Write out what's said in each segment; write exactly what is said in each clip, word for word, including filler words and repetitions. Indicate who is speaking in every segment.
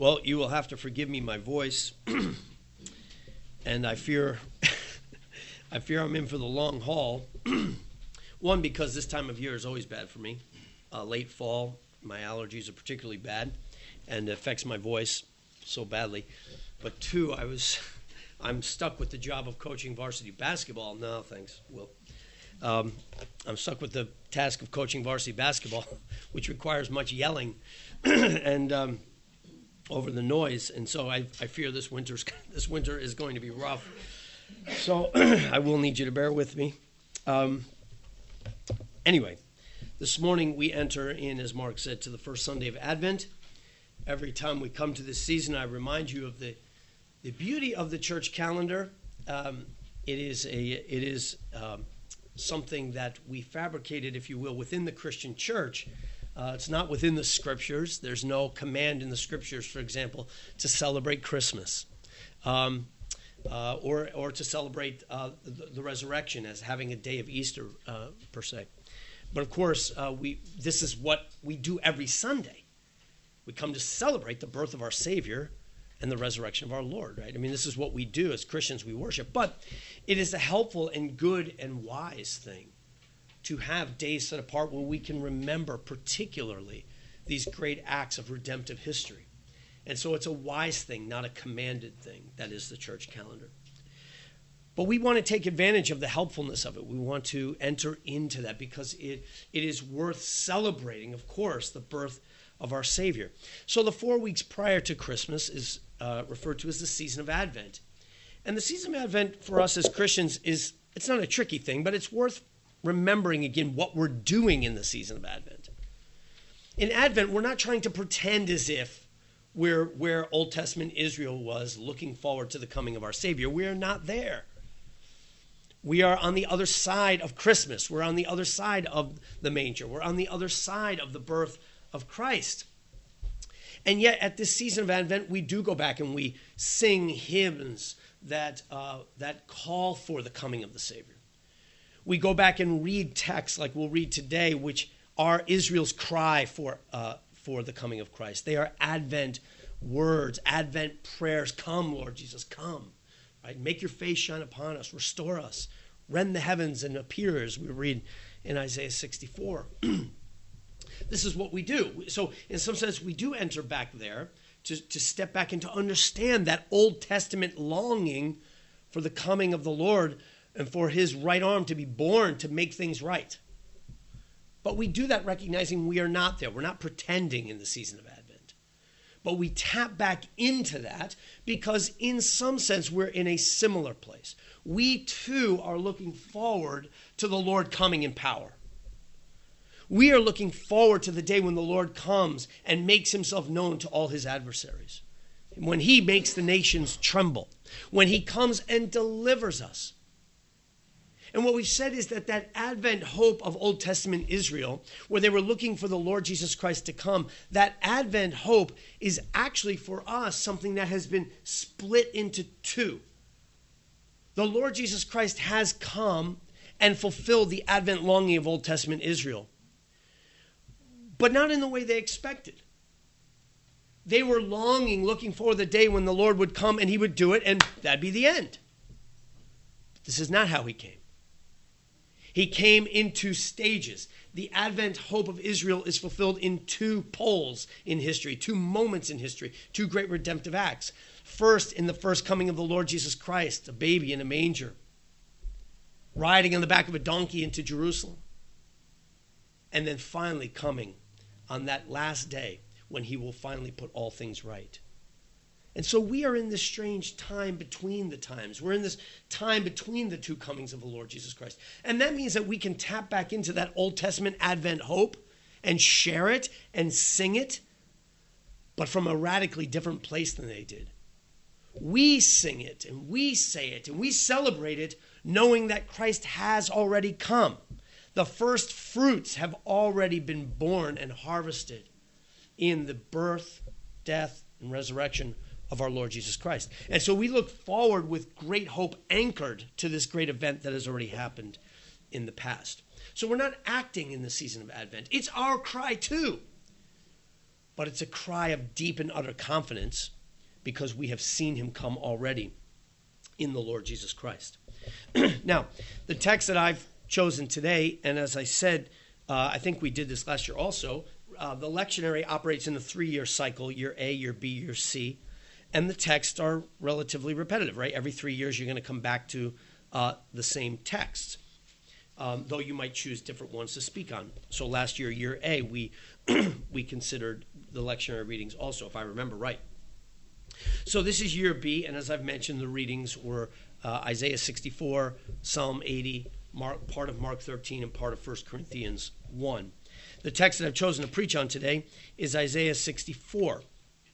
Speaker 1: Well, you will have to forgive me my voice, and I fear, I fear I'm in for the long haul. One, because this time of year is always bad for me. Uh, late fall, my allergies are particularly bad, and it affects my voice so badly. But two, I was, I'm stuck with the job of coaching varsity basketball. No, thanks, Will. Um, I'm stuck with the task of coaching varsity basketball, which requires much yelling, and. Um, over the noise, and so I, I fear this winter's this winter is going to be rough. So I will need you to bear with me. Um, anyway, this morning we enter in, as Mark said, to the first Sunday of Advent. Every time we come to this season, I remind you of the the beauty of the church calendar. Um, it is a it is um, something that we fabricated, if you will, within the Christian church. Uh, it's not within the scriptures. There's no command in the scriptures, for example, to celebrate Christmas um, uh, or or to celebrate uh, the, the resurrection as having a day of Easter, uh, per se. But of course, uh, we this is what we do every Sunday. We come to celebrate the birth of our Savior and the resurrection of our Lord, right? I mean, this is what we do as Christians. We worship. But it is a helpful and good and wise thing to have days set apart where we can remember particularly these great acts of redemptive history. And so it's a wise thing, not a commanded thing. That is the church calendar. But we want to take advantage of the helpfulness of it. We want to enter into that because it, it is worth celebrating, of course, the birth of our Savior. So the four weeks prior to Christmas is uh, referred to as the season of Advent. And the season of Advent for us as Christians is, it's not a tricky thing, but it's worth remembering again what we're doing in the season of Advent. In Advent, we're not trying to pretend as if we're where Old Testament Israel was looking forward to the coming of our Savior. We are not there. We are on the other side of Christmas. We're on the other side of the manger. We're on the other side of the birth of Christ. And yet at this season of Advent, we do go back and we sing hymns that uh, that call for the coming of the Savior. We go back and read texts like we'll read today, which are Israel's cry for uh, for the coming of Christ. They are Advent words, Advent prayers. Come, Lord Jesus, come. Right? Make your face shine upon us. Restore us. Rend the heavens and appear, as we read in Isaiah sixty-four. This is what we do. So in some sense, we do enter back there to, to step back and to understand that Old Testament longing for the coming of the Lord and for his right arm to be born to make things right. But we do that recognizing we are not there. We're not pretending in the season of Advent. But we tap back into that because in some sense we're in a similar place. We too are looking forward to the Lord coming in power. We are looking forward to the day when the Lord comes and makes himself known to all his adversaries. When he makes the nations tremble. When he comes and delivers us. And what we've said is that that Advent hope of Old Testament Israel, where they were looking for the Lord Jesus Christ to come, that Advent hope is actually for us something that has been split into two. The Lord Jesus Christ has come and fulfilled the Advent longing of Old Testament Israel, but not in the way they expected. They were longing, looking for the day when the Lord would come and he would do it, and that'd be the end. But this is not how he came. He came in two stages. The Advent hope of Israel is fulfilled in two poles in history, two moments in history, two great redemptive acts. First, in the first coming of the Lord Jesus Christ, a baby in a manger, riding on the back of a donkey into Jerusalem. And then finally coming on that last day when he will finally put all things right. And so we are in this strange time between the times. We're in this time between the two comings of the Lord Jesus Christ. And that means that we can tap back into that Old Testament Advent hope and share it and sing it, but from a radically different place than they did. We sing it and we say it and we celebrate it knowing that Christ has already come. The first fruits have already been born and harvested in the birth, death, and resurrection of our Lord Jesus Christ. And so we look forward with great hope anchored to this great event that has already happened in the past. So we're not acting in the season of Advent. It's our cry too. but it's a cry of deep and utter confidence because we have seen him come already in the Lord Jesus Christ. Now, the text that I've chosen today, and as I said, uh, I think we did this last year also, uh, the lectionary operates in a three-year cycle, year A, year B, year C, and the texts are relatively repetitive, right? Every three years you're going to come back to uh, the same texts, um, though you might choose different ones to speak on. So last year, year A, we we considered the lectionary readings also, if I remember right. So this is year B, and as I've mentioned, the readings were uh, Isaiah sixty-four, Psalm eighty, Mark, part of Mark thirteen, and part of First Corinthians one. The text that I've chosen to preach on today is Isaiah sixty-four.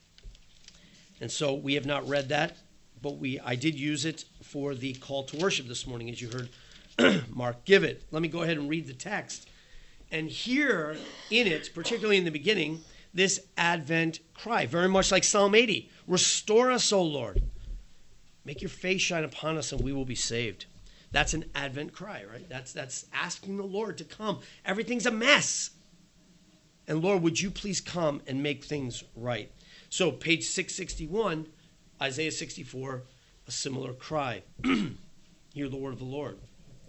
Speaker 1: And so we have not read that, but we I did use it for the call to worship this morning, as you heard Mark give it. Let me go ahead and read the text. And here in it, particularly in the beginning, this Advent cry, very much like Psalm eighty. Restore us, O Lord. Make your face shine upon us and we will be saved. That's an Advent cry, right? That's, that's asking the Lord to come. Everything's a mess. And Lord, would you please come and make things right? So page six sixty-one, Isaiah sixty-four, a similar cry. Hear the word of the Lord.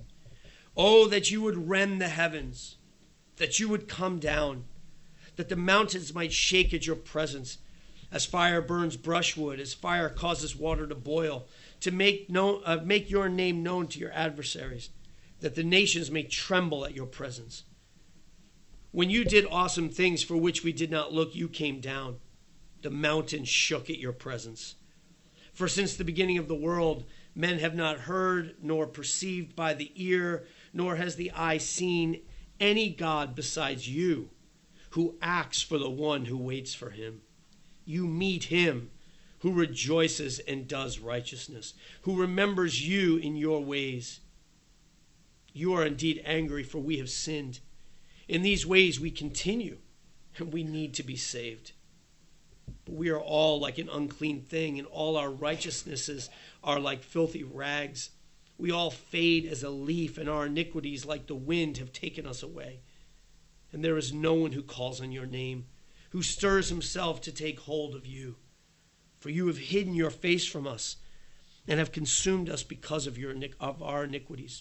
Speaker 1: Oh, that you would rend the heavens, that you would come down, that the mountains might shake at your presence, as fire burns brushwood, as fire causes water to boil, to make known, uh, make your name known to your adversaries, that the nations may tremble at your presence. When you did awesome things for which we did not look, you came down. The mountains shook at your presence. For since the beginning of the world, men have not heard, nor perceived by the ear, nor has the eye seen any God besides you, who acts for the one who waits for him. You meet him who rejoices and does righteousness, who remembers you in your ways. You are indeed angry, for we have sinned. In these ways we continue, and we need to be saved. But we are all like an unclean thing, and all our righteousnesses are like filthy rags. We all fade as a leaf, and our iniquities like the wind have taken us away. And there is no one who calls on your name, who stirs himself to take hold of you. For you have hidden your face from us and have consumed us because of, your, of our iniquities.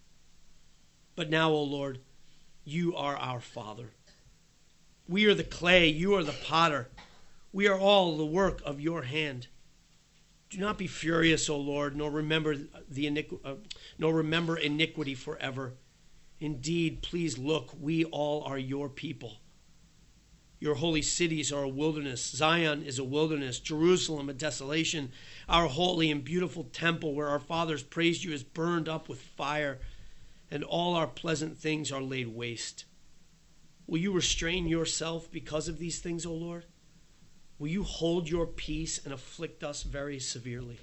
Speaker 1: But now, O Lord, you are our Father. We are the clay, you are the potter. We are all the work of your hand. Do not be furious, O Lord, nor remember the iniqu- uh, nor remember iniquity forever. Indeed, please look, we all are your people. Your holy cities are a wilderness. Zion is a wilderness. Jerusalem a desolation. Our holy and beautiful temple where our fathers praised you is burned up with fire, and all our pleasant things are laid waste. Will you restrain yourself because of these things, O Lord? Will you hold your peace and afflict us very severely?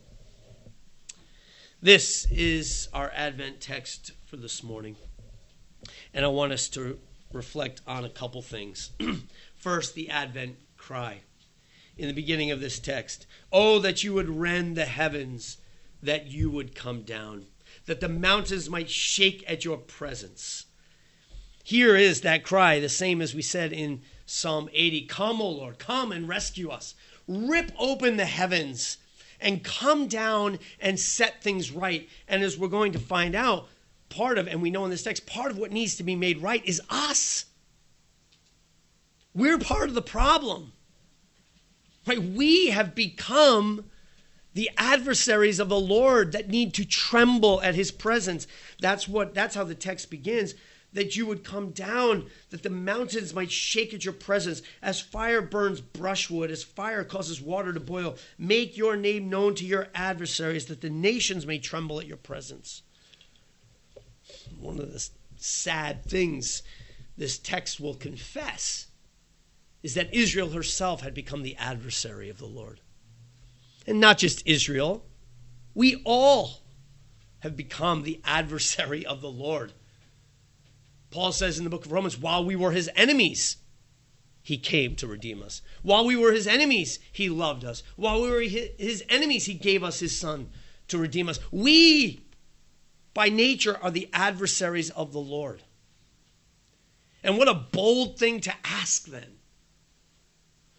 Speaker 1: This is our Advent text for this morning. And I want us to reflect on a couple things. First, the Advent cry. In the beginning of this text, oh, that you would rend the heavens, that you would come down, that the mountains might shake at your presence. Here is that cry, the same as we said in Psalm eighty. Come, O Lord, come and rescue us. Rip open the heavens and come down and set things right. And as we're going to find out, part of, and we know in this text, part of what needs to be made right is us. We're part of the problem. Right? We have become the adversaries of the Lord that need to tremble at his presence. That's what, that's how the text begins. That you would come down, that the mountains might shake at your presence, as fire burns brushwood, as fire causes water to boil. Make your name known to your adversaries, that the nations may tremble at your presence. One of the sad things this text will confess is that Israel herself had become the adversary of the Lord. And not just Israel, we all have become the adversary of the Lord. Paul says in the book of Romans, while we were his enemies, he came to redeem us. While we were his enemies, he loved us. While we were his enemies, he gave us his son to redeem us. We, by nature, are the adversaries of the Lord. And what a bold thing to ask then.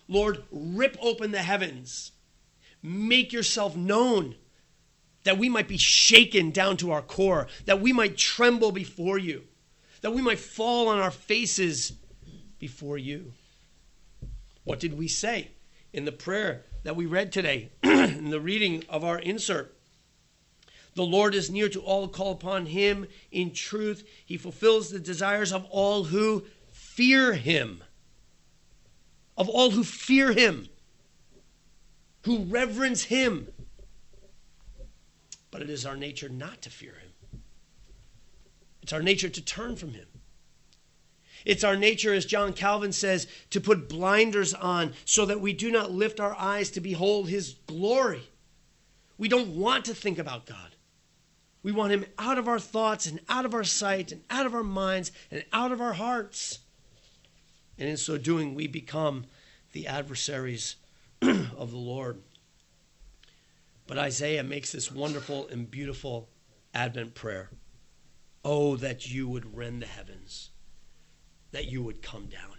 Speaker 1: Lord, rip open the heavens. Make yourself known, that we might be shaken down to our core, that we might tremble before you, that we might fall on our faces before you. What did we say in the prayer that we read today, in the reading of our insert? The Lord is near to all who call upon him in truth. He fulfills the desires of all who fear him. Of all who fear him, who reverence him. But it is our nature not to fear him. It's our nature to turn from him. It's our nature, as John Calvin says, to put blinders on so that we do not lift our eyes to behold his glory. We don't want to think about God. We want him out of our thoughts and out of our sight and out of our minds and out of our hearts. And in so doing, we become the adversaries of the Lord. But Isaiah makes this wonderful and beautiful Advent prayer. Oh, that you would rend the heavens, that you would come down.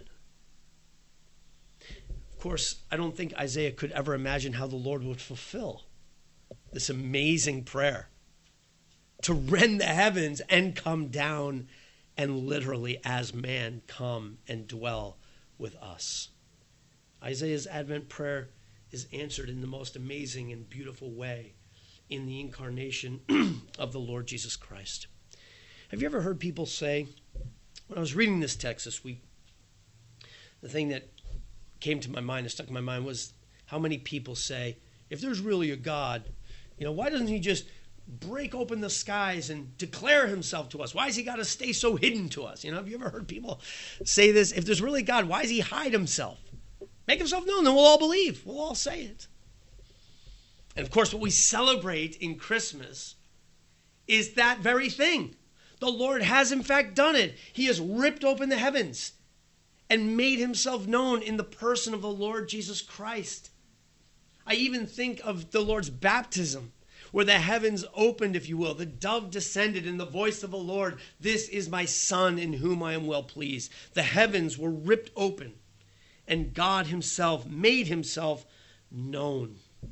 Speaker 1: Of course, I don't think Isaiah could ever imagine how the Lord would fulfill this amazing prayer to rend the heavens and come down and literally as man come and dwell with us. Isaiah's Advent prayer is answered in the most amazing and beautiful way in the incarnation of the Lord Jesus Christ. Have you ever heard people say, when I was reading this text this week, the thing that came to my mind and stuck in my mind was how many people say, if there's really a God, you know, why doesn't he just break open the skies and declare himself to us? Why has he got to stay so hidden to us? You know, have you ever heard people say this? If there's really God, why does he hide himself? Make himself known, then we'll all believe. We'll all say it. And of course, what we celebrate in Christmas is that very thing. The Lord has in fact done it. He has ripped open the heavens and made himself known in the person of the Lord Jesus Christ. I even think of the Lord's baptism, where the heavens opened, if you will. The dove descended in the voice of the Lord. This is my Son in whom I am well pleased. The heavens were ripped open, and God himself made himself known.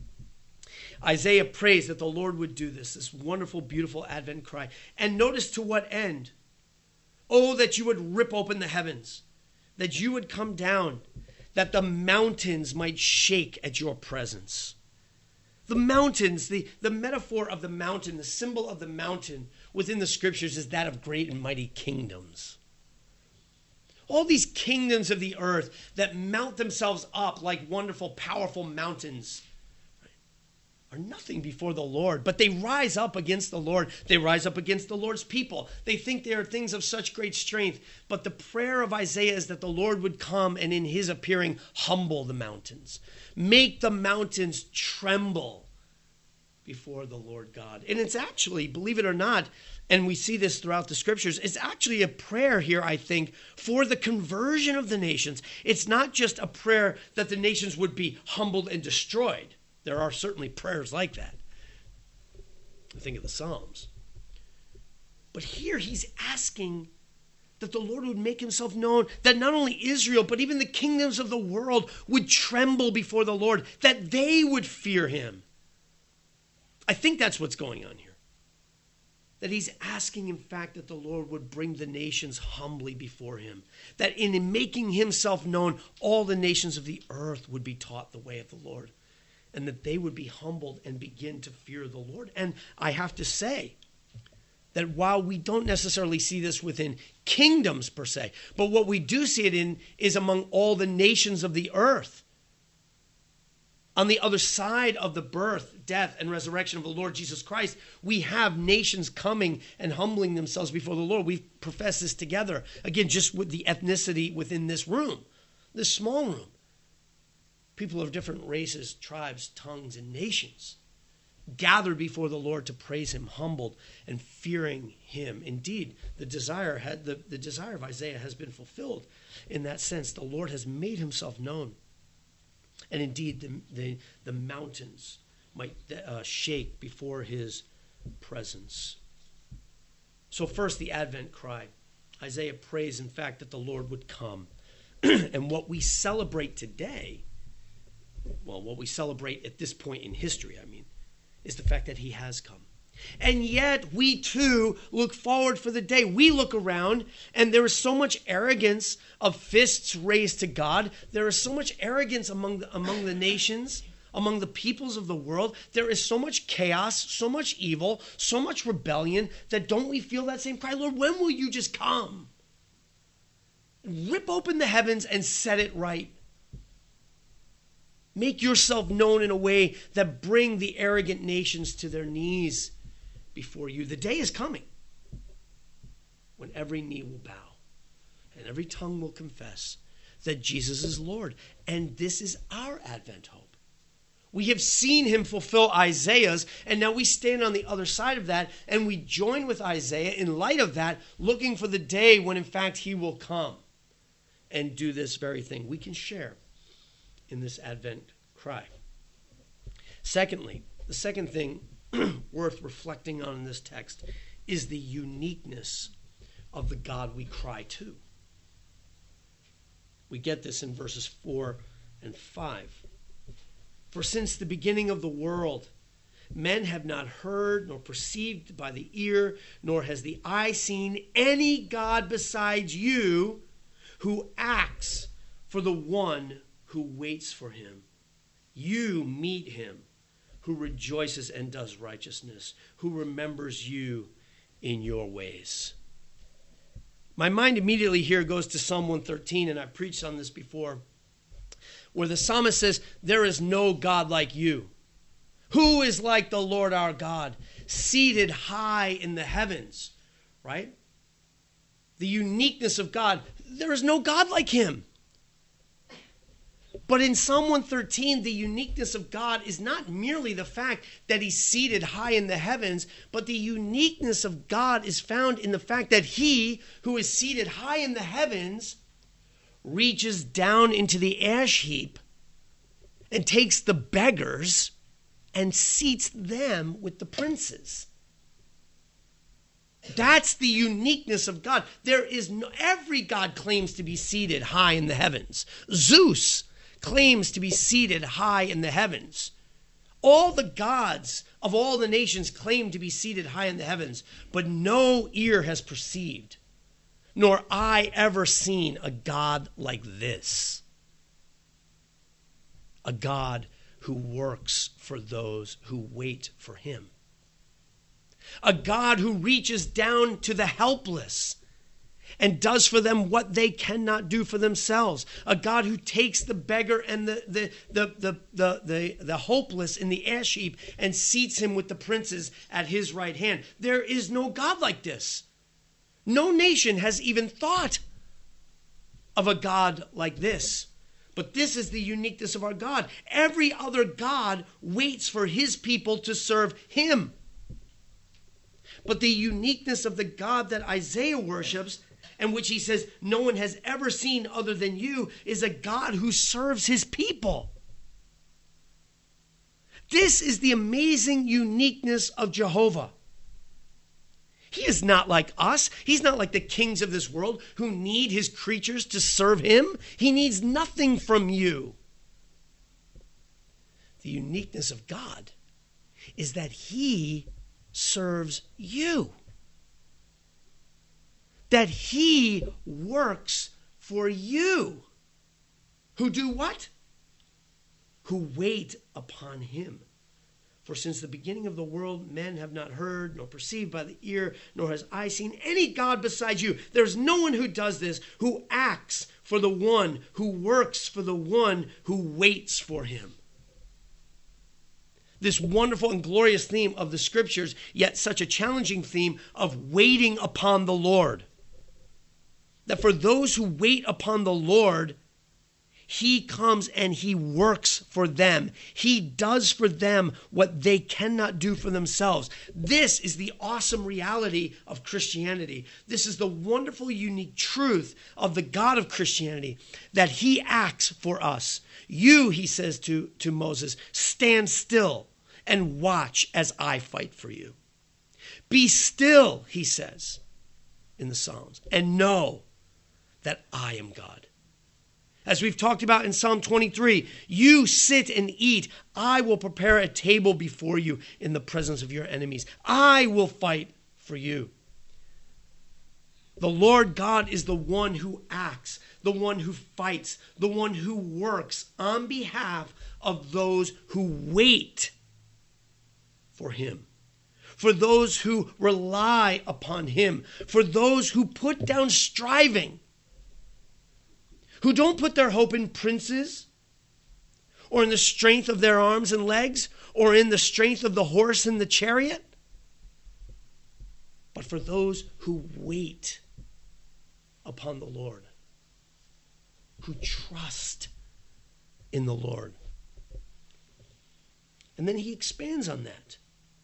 Speaker 1: Isaiah prays that the Lord would do this, this wonderful, beautiful Advent cry. And notice to what end. Oh, that you would rip open the heavens, that you would come down, that the mountains might shake at your presence. The mountains, the, the metaphor of the mountain, the symbol of the mountain within the scriptures is that of great and mighty kingdoms. All these kingdoms of the earth that mount themselves up like wonderful, powerful mountains are nothing before the Lord, but they rise up against the Lord. They rise up against the Lord's people. They think they are things of such great strength, but the prayer of Isaiah is that the Lord would come and in his appearing humble the mountains, make the mountains tremble before the Lord God. And it's actually, believe it or not, and we see this throughout the scriptures, it's actually a prayer here, I think, for the conversion of the nations. It's not just a prayer that the nations would be humbled and destroyed. There are certainly prayers like that. I think of the Psalms. But here he's asking that the Lord would make himself known, that not only Israel, but even the kingdoms of the world would tremble before the Lord, that they would fear him. I think that's what's going on here. That he's asking, in fact, that the Lord would bring the nations humbly before him. That in making himself known, all the nations of the earth would be taught the way of the Lord. And that they would be humbled and begin to fear the Lord. And I have to say that while we don't necessarily see this within kingdoms per se, but what we do see it in is among all the nations of the earth. On the other side of the birth, death, and resurrection of the Lord Jesus Christ, we have nations coming and humbling themselves before the Lord. We've professed this together. Again, just with the ethnicity within this room, this small room. People of different races, tribes, tongues, and nations gathered before the Lord to praise him, humbled and fearing him. Indeed, the desire had the, the desire of Isaiah has been fulfilled in that sense. The Lord has made himself known. And indeed, the, the, the mountains might uh, shake before his presence. So first, the Advent cry. Isaiah prays, in fact, that the Lord would come. And what we celebrate today well, what we celebrate at this point in history, I mean, is the fact that he has come. And yet we too look forward for the day. We look around and there is so much arrogance of fists raised to God. There is so much arrogance among the, among the nations, among the peoples of the world. There is so much chaos, so much evil, so much rebellion that don't we feel that same cry? Lord, when will you just come? Rip open the heavens and set it right. Make yourself known in a way that bring the arrogant nations to their knees before you. The day is coming when every knee will bow and every tongue will confess that Jesus is Lord. And this is our Advent hope. We have seen him fulfill Isaiah's, and now we stand on the other side of that, and we join with Isaiah in light of that, looking for the day when in fact he will come and do this very thing. We can share in this Advent cry. Secondly, the second thing worth reflecting on in this text is the uniqueness of the God we cry to. We get this in verses four and five. For since the beginning of the world, men have not heard nor perceived by the ear, nor has the eye seen any God besides you who acts for the one who waits for him. You meet him who rejoices and does righteousness, who remembers you in your ways. My mind immediately here goes to Psalm one thirteen, and I've preached on this before, where the psalmist says, there is no God like you. Who is like the Lord our God, seated high in the heavens, right? The uniqueness of God. There is no God like him. But in Psalm one thirteen, the uniqueness of God is not merely the fact that he's seated high in the heavens, but the uniqueness of God is found in the fact that he who is seated high in the heavens reaches down into the ash heap and takes the beggars and seats them with the princes. That's the uniqueness of God. There is no, every God claims to be seated high in the heavens. Zeus claims to be seated high in the heavens. All the gods of all the nations claim to be seated high in the heavens, but no ear has perceived, nor eye ever seen a God like this. A God who works for those who wait for him. A God who reaches down to the helpless and does for them what they cannot do for themselves. A God who takes the beggar and the, the, the, the, the, the, the hopeless in the ash heap and seats him with the princes at his right hand. There is no God like this. No nation has even thought of a God like this. But this is the uniqueness of our God. Every other God waits for his people to serve him. But the uniqueness of the God that Isaiah worships, and which he says no one has ever seen other than you, is a God who serves his people. This is the amazing uniqueness of Jehovah. He is not like us. He's not like the kings of this world who need his creatures to serve him. He needs nothing from you. The uniqueness of God is that he serves you. That he works for you. Who do what? Who wait upon him. For since the beginning of the world, men have not heard, nor perceived by the ear, nor has eye seen any God besides you. There's no one who does this, who acts for the one, who works for the one who waits for him. This wonderful and glorious theme of the scriptures, yet such a challenging theme of waiting upon the Lord. That for those who wait upon the Lord, he comes and he works for them. He does for them what they cannot do for themselves. This is the awesome reality of Christianity. This is the wonderful, unique truth of the God of Christianity, that he acts for us. You, he says to, to Moses, stand still and watch as I fight for you. Be still, he says in the Psalms, and know that I am God. As we've talked about in Psalm twenty-three, you sit and eat. I will prepare a table before you in the presence of your enemies. I will fight for you. The Lord God is the one who acts, the one who fights, the one who works on behalf of those who wait for him, for those who rely upon him, for those who put down striving, who don't put their hope in princes or in the strength of their arms and legs or in the strength of the horse and the chariot, but for those who wait upon the Lord, who trust in the Lord. And then he expands on that.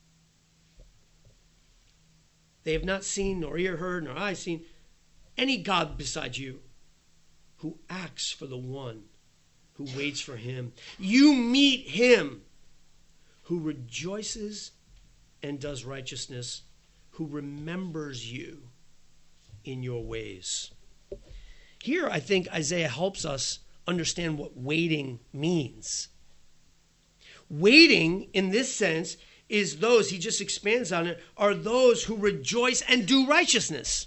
Speaker 1: They have not seen, nor ear heard, nor eye seen any God besides you who acts for the one who waits for him. You meet him who rejoices and does righteousness, who remembers you in your ways. Here, I think Isaiah helps us understand what waiting means. Waiting, in this sense, is those, he just expands on it, are those who rejoice and do righteousness.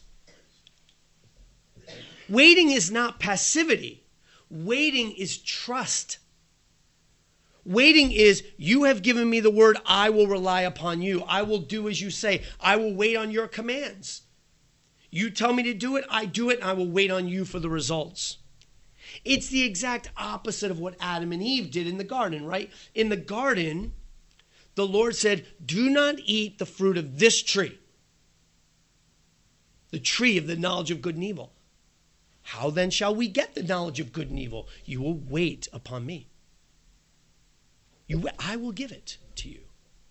Speaker 1: Waiting is not passivity. Waiting is trust. Waiting is, you have given me the word, I will rely upon you. I will do as you say. I will wait on your commands. You tell me to do it, I do it, and I will wait on you for the results. It's the exact opposite of what Adam and Eve did in the garden, right? In the garden, the Lord said, do not eat the fruit of this tree, the tree of the knowledge of good and evil. How then shall we get the knowledge of good and evil? You will wait upon me. You, I will give it to you.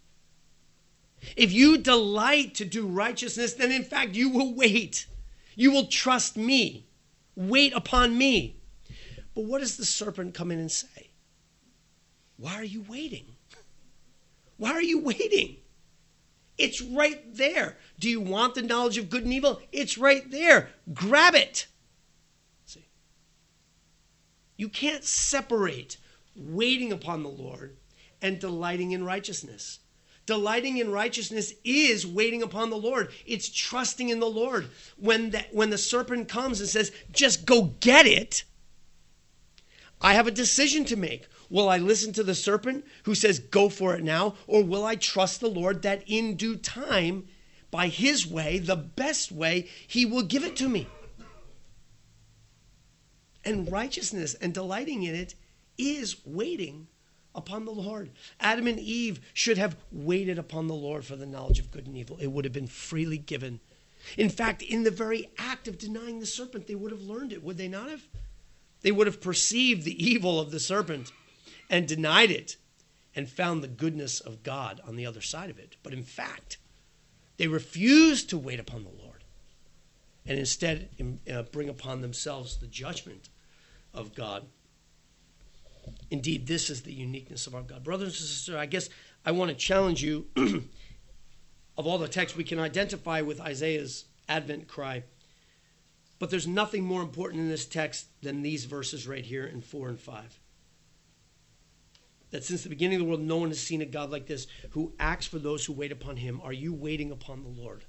Speaker 1: If you delight to do righteousness, then in fact you will wait. You will trust me. Wait upon me. But what does the serpent come in and say? Why are you waiting? Why are you waiting? It's right there. Do you want the knowledge of good and evil? It's right there. Grab it. See? You can't separate waiting upon the Lord and delighting in righteousness. Delighting in righteousness is waiting upon the Lord. It's trusting in the Lord. When the, when the serpent comes and says, just go get it, I have a decision to make. Will I listen to the serpent who says, go for it now? Or will I trust the Lord that in due time, by his way, the best way, he will give it to me? And righteousness and delighting in it is waiting upon the Lord. Adam and Eve should have waited upon the Lord for the knowledge of good and evil. It would have been freely given. In fact, in the very act of denying the serpent, they would have learned it, would they not have? They would have perceived the evil of the serpent and denied it and found the goodness of God on the other side of it. But in fact, they refused to wait upon the Lord and instead uh, bring upon themselves the judgment of God. Indeed, this is the uniqueness of our God. Brothers and sisters, I guess I want to challenge you. Of all the texts we can identify with Isaiah's Advent cry, but there's nothing more important in this text than these verses right here in four and five. That since the beginning of the world, no one has seen a God like this who acts for those who wait upon him. Are you waiting upon the Lord?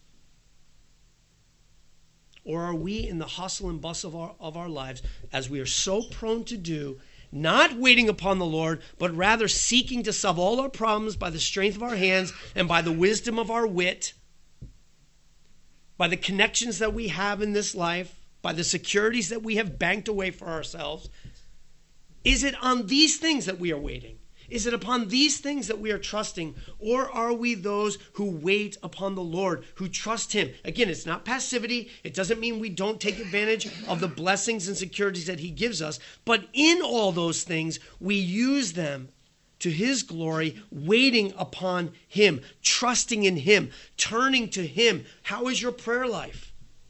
Speaker 1: Or are we in the hustle and bustle of our, of our lives, as we are so prone to do, not waiting upon the Lord, but rather seeking to solve all our problems by the strength of our hands and by the wisdom of our wit, by the connections that we have in this life, by the securities that we have banked away for ourselves? Is it on these things that we are waiting? Is it upon these things that we are trusting? Or are we those who wait upon the Lord, who trust him? Again, it's not passivity. It doesn't mean we don't take advantage of the blessings and securities that he gives us. But in all those things, we use them to his glory, waiting upon him, trusting in him, turning to him. How is your prayer life?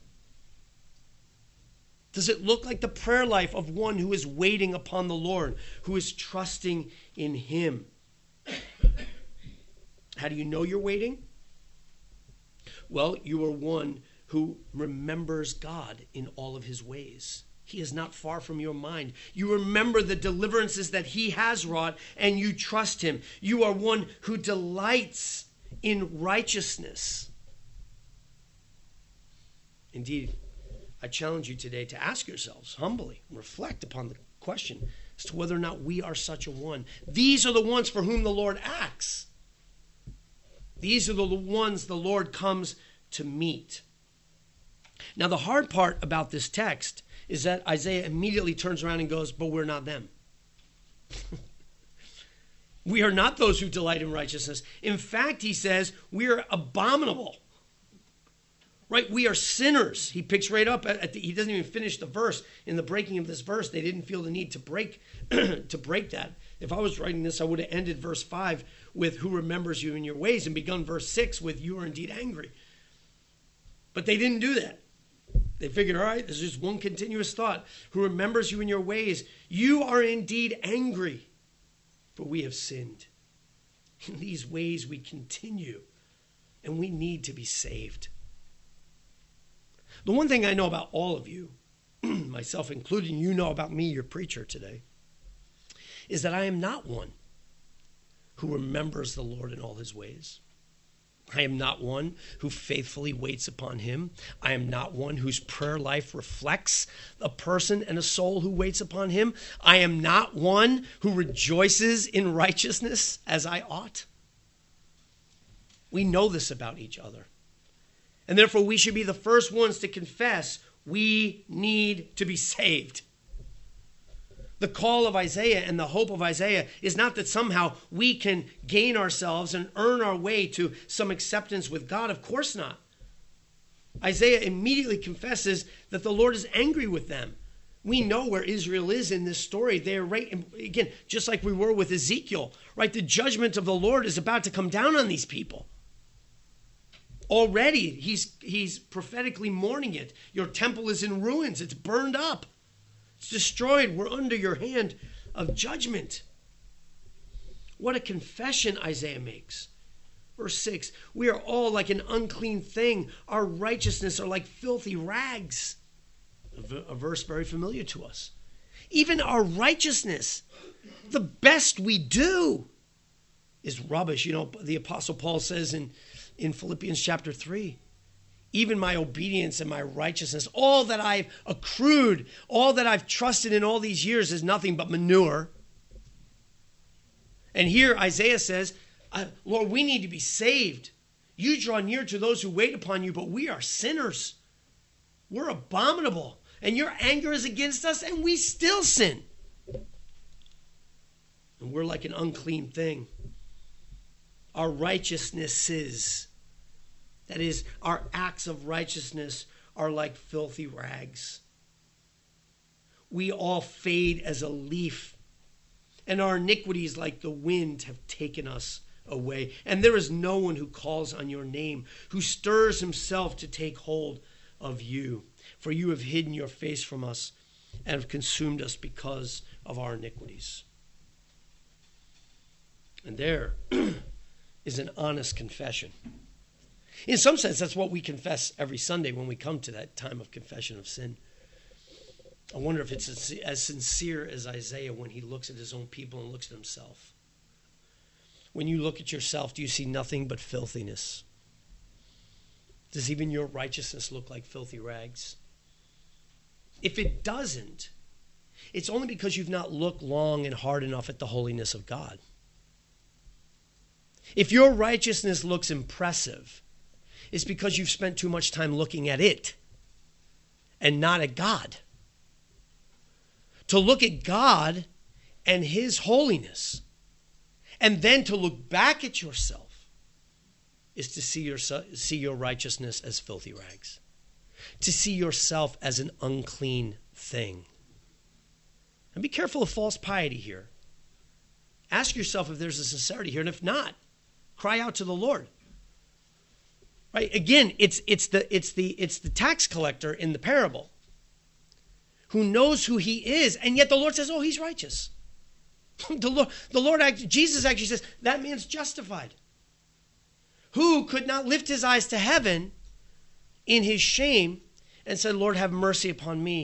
Speaker 1: Does it look like the prayer life of one who is waiting upon the Lord, who is trusting in him? How do you know you're waiting? Well, you are one who remembers God in all of his ways. He is not far from your mind. You remember the deliverances that he has wrought, and you trust him. You are one who delights in righteousness. Indeed, I challenge you today to ask yourselves humbly, reflect upon the question as to whether or not we are such a one. These are the ones for whom the Lord acts. These are the ones the Lord comes to meet. Now, the hard part about this text is that Isaiah immediately turns around and goes, but we're not them. We are not those who delight in righteousness. In fact, he says, we are abominable. Right? We are sinners. He picks right up. At, at the, he doesn't even finish the verse. In the breaking of this verse, they didn't feel the need to break to break that. If I was writing this, I would have ended verse five with who remembers you in your ways and begun verse six with you are indeed angry. But they didn't do that. They figured, all right, there's just one continuous thought. Who remembers you in your ways. You are indeed angry, for we have sinned. In these ways we continue, and we need to be saved. The one thing I know about all of you, myself including, you know about me, your preacher today, is that I am not one who remembers the Lord in all his ways. I am not one who faithfully waits upon him. I am not one whose prayer life reflects a person and a soul who waits upon him. I am not one who rejoices in righteousness as I ought. We know this about each other. And therefore, we should be the first ones to confess we need to be saved. The call of Isaiah and the hope of Isaiah is not that somehow we can gain ourselves and earn our way to some acceptance with God. Of course not. Isaiah immediately confesses that the Lord is angry with them. We know where Israel is in this story. They are right, again, just like we were with Ezekiel, right? The judgment of the Lord is about to come down on these people. Already, he's, he's prophetically mourning it. Your temple is in ruins. It's burned up. It's destroyed. We're under your hand of judgment. What a confession Isaiah makes. Verse six, we are all like an unclean thing. Our righteousness are like filthy rags. A verse very familiar to us. Even our righteousness, the best we do, is rubbish. You know, the Apostle Paul says in, in Philippians chapter three, even my obedience and my righteousness, all that I've accrued, all that I've trusted in all these years is nothing but manure. And here Isaiah says, Lord, we need to be saved. You draw near to those who wait upon you, but we are sinners. We're abominable. And your anger is against us, and we still sin. And we're like an unclean thing. Our righteousnesses, that is, our acts of righteousness, are like filthy rags. We all fade as a leaf, and our iniquities, like the wind, have taken us away. And there is no one who calls on your name, who stirs himself to take hold of you. For you have hidden your face from us and have consumed us because of our iniquities. And there is an honest confession. In some sense, that's what we confess every Sunday when we come to that time of confession of sin. I wonder if it's as sincere as Isaiah when he looks at his own people and looks at himself. When you look at yourself, do you see nothing but filthiness? Does even your righteousness look like filthy rags? If it doesn't, it's only because you've not looked long and hard enough at the holiness of God. If your righteousness looks impressive, it's because you've spent too much time looking at it and not at God. To look at God and his holiness, and then to look back at yourself, is to see your, see your righteousness as filthy rags. To see yourself as an unclean thing. And be careful of false piety here. Ask yourself if there's a sincerity here, and if not, cry out to the Lord. Right? Again, it's it's the it's the it's the tax collector in the parable who knows who he is, and yet the Lord says, "Oh, he's righteous." the Lord, the Lord, Jesus actually says that man's justified. Who could not lift his eyes to heaven in his shame and said, "Lord, have mercy upon me,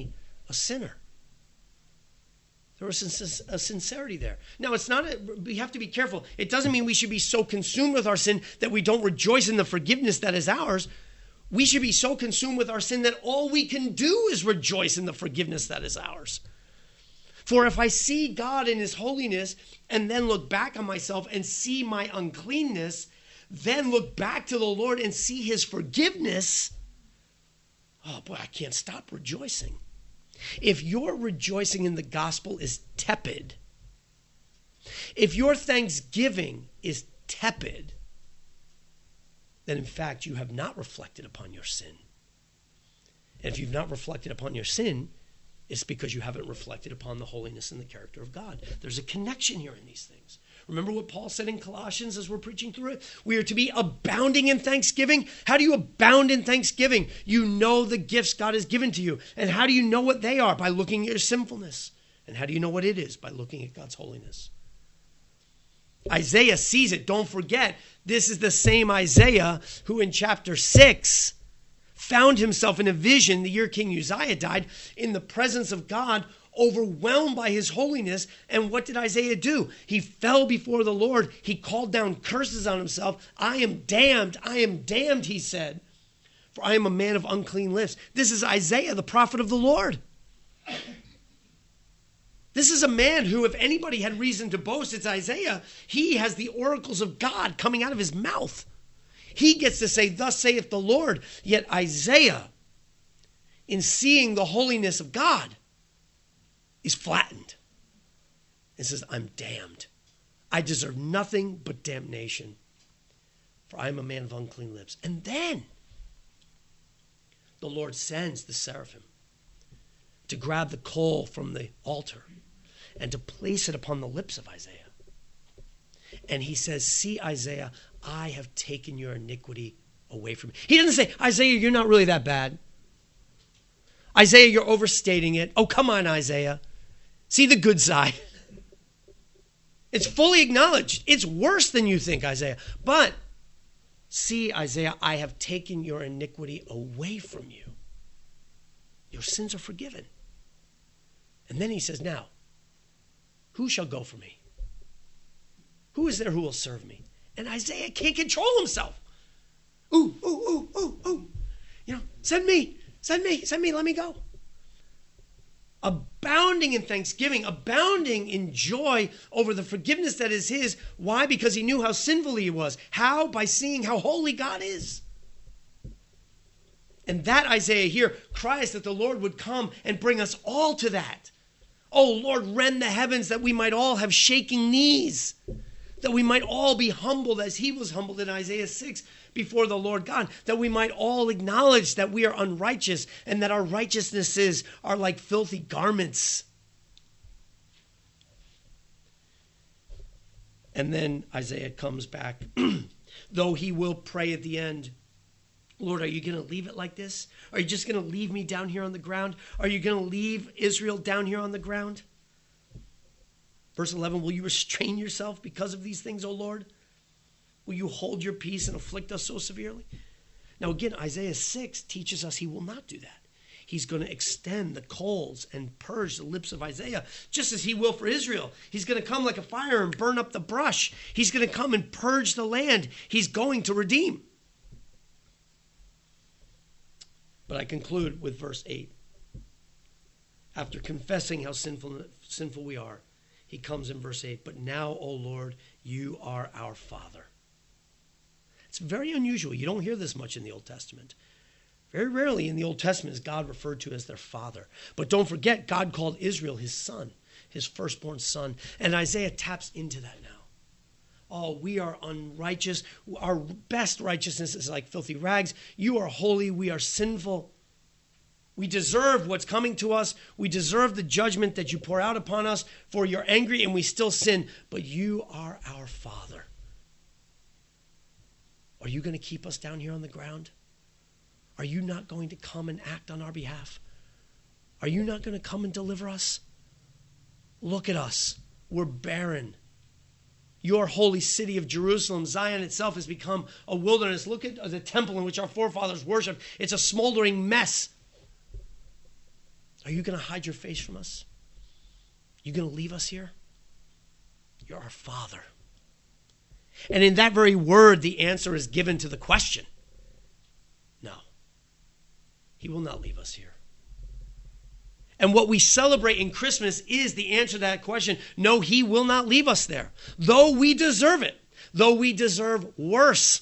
Speaker 1: a sinner. There was a sincerity there. Now, it's not, a, we have to be careful. It doesn't mean we should be so consumed with our sin that we don't rejoice in the forgiveness that is ours. We should be so consumed with our sin that all we can do is rejoice in the forgiveness that is ours. For if I see God in his holiness and then look back on myself and see my uncleanness, then look back to the Lord and see his forgiveness, oh boy, I can't stop rejoicing. If your rejoicing in the gospel is tepid, if your thanksgiving is tepid, then in fact you have not reflected upon your sin. And if you've not reflected upon your sin, it's because you haven't reflected upon the holiness and the character of God. There's a connection here in these things. Remember what Paul said in Colossians as we're preaching through it? We are to be abounding in thanksgiving. How do you abound in thanksgiving? You know the gifts God has given to you. And how do you know what they are? By looking at your sinfulness. And how do you know what it is? By looking at God's holiness. Isaiah sees it. Don't forget, this is the same Isaiah who in chapter six found himself in a vision the year King Uzziah died in the presence of God, overwhelmed by his holiness. And what did Isaiah do? He fell before the Lord. He called down curses on himself. I am damned. I am damned, he said, for I am a man of unclean lips. This is Isaiah, the prophet of the Lord. This is a man who, if anybody had reason to boast, it's Isaiah. He has the oracles of God coming out of his mouth. He gets to say, thus saith the Lord. Yet Isaiah, in seeing the holiness of God, is flattened and says, I'm damned. I deserve nothing but damnation, for I am a man of unclean lips. And then the Lord sends the seraphim to grab the coal from the altar and to place it upon the lips of Isaiah. And he says, see, Isaiah, I have taken your iniquity away from you. He doesn't say, Isaiah, you're not really that bad. Isaiah, you're overstating it. Oh, come on, Isaiah. See the good side. It's fully acknowledged. It's worse than you think, Isaiah. But see, Isaiah, I have taken your iniquity away from you. Your sins are forgiven. And then he says, now, who shall go for me? Who is there who will serve me? And Isaiah can't control himself. Ooh, ooh, ooh, ooh, ooh. You know, send me, send me, send me, let me go. Abounding in thanksgiving, abounding in joy over the forgiveness that is his. Why? Because he knew how sinful he was. How? By seeing how holy God is. And that Isaiah here cries that the Lord would come and bring us all to that. Oh, Lord, rend the heavens that we might all have shaking knees, that we might all be humbled as he was humbled in Isaiah six before the Lord God, that we might all acknowledge that we are unrighteous and that our righteousnesses are like filthy garments. And then Isaiah comes back, though he will pray at the end, Lord, are you going to leave it like this? Are you just going to leave me down here on the ground? Are you going to leave Israel down here on the ground? Verse eleven, will you restrain yourself because of these things, O Lord? Will you hold your peace and afflict us so severely? Now again, Isaiah six teaches us he will not do that. He's going to extend the coals and purge the lips of Isaiah, just as he will for Israel. He's going to come like a fire and burn up the brush. He's going to come and purge the land. He's going to redeem. But I conclude with verse eight. After confessing how sinful, sinful we are, he comes in verse eight. But now, O Lord, you are our Father. It's very unusual. You don't hear this much in the Old Testament. Very rarely in the Old Testament is God referred to as their Father. But don't forget, God called Israel his son, his firstborn son. And Isaiah taps into that now. Oh, we are unrighteous. Our best righteousness is like filthy rags. You are holy. We are sinful. We deserve what's coming to us. We deserve the judgment that you pour out upon us, for you're angry and we still sin. But you are our Father. Are you going to keep us down here on the ground? Are you not going to come and act on our behalf? Are you not going to come and deliver us? Look at us. We're barren. Your holy city of Jerusalem, Zion itself, has become a wilderness. Look at the temple in which our forefathers worshiped. It's a smoldering mess. Are you going to hide your face from us? You going to leave us here? You're our Father. And in that very word, the answer is given to the question. No. He will not leave us here. And what we celebrate in Christmas is the answer to that question. No, he will not leave us there. Though we deserve it. Though we deserve worse.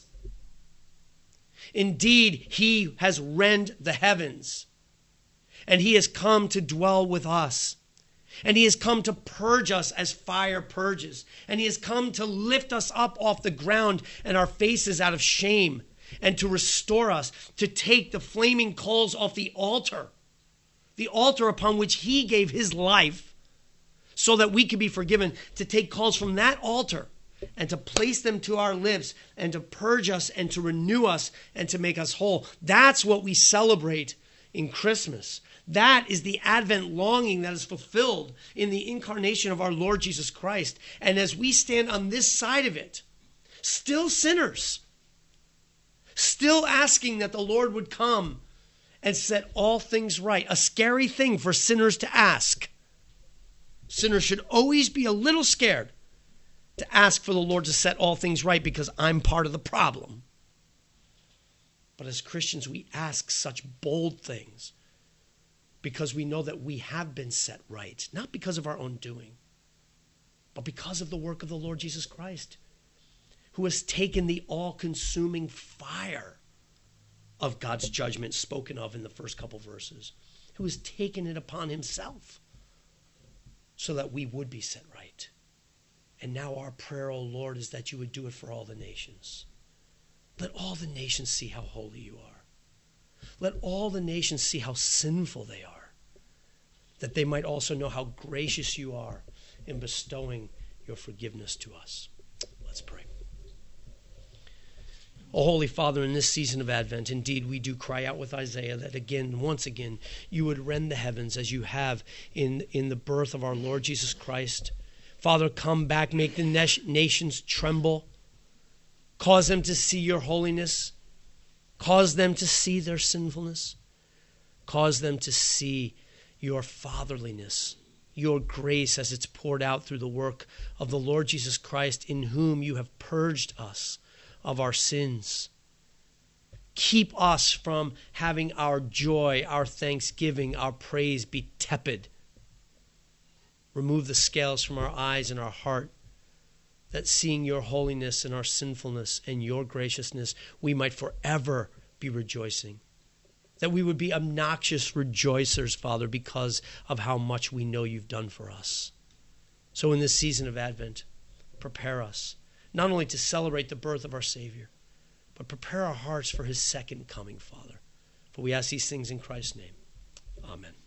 Speaker 1: Indeed, he has rent the heavens. And he has come to dwell with us. And he has come to purge us as fire purges. And he has come to lift us up off the ground and our faces out of shame. And to restore us, to take the flaming coals off the altar. The altar upon which he gave his life so that we could be forgiven. To take coals from that altar and to place them to our lips and to purge us and to renew us and to make us whole. That's what we celebrate in Christmas. That is the Advent longing that is fulfilled in the incarnation of our Lord Jesus Christ. And as we stand on this side of it, still sinners, still asking that the Lord would come and set all things right. A scary thing for sinners to ask. Sinners should always be a little scared to ask for the Lord to set all things right because I'm part of the problem. But as Christians, we ask such bold things because we know that we have been set right, not because of our own doing, but because of the work of the Lord Jesus Christ, who has taken the all-consuming fire of God's judgment spoken of in the first couple verses, who has taken it upon himself so that we would be set right. And now our prayer, O Lord, is that you would do it for all the nations. Let all the nations see how holy you are. Let all the nations see how sinful they are, that they might also know how gracious you are in bestowing your forgiveness to us. Let's pray. O Holy Father, in this season of Advent, indeed we do cry out with Isaiah that again, once again, you would rend the heavens as you have in, in the birth of our Lord Jesus Christ. Father, come back, make the nations tremble. Cause them to see your holiness. Cause them to see their sinfulness. Cause them to see your fatherliness, your grace as it's poured out through the work of the Lord Jesus Christ, in whom you have purged us of our sins. Keep us from having our joy, our thanksgiving, our praise be tepid. Remove the scales from our eyes and our heart, that seeing your holiness and our sinfulness and your graciousness, we might forever be rejoicing. That we would be obnoxious rejoicers, Father, because of how much we know you've done for us. So in this season of Advent, prepare us, not only to celebrate the birth of our Savior, but prepare our hearts for his second coming, Father. For we ask these things in Christ's name. Amen.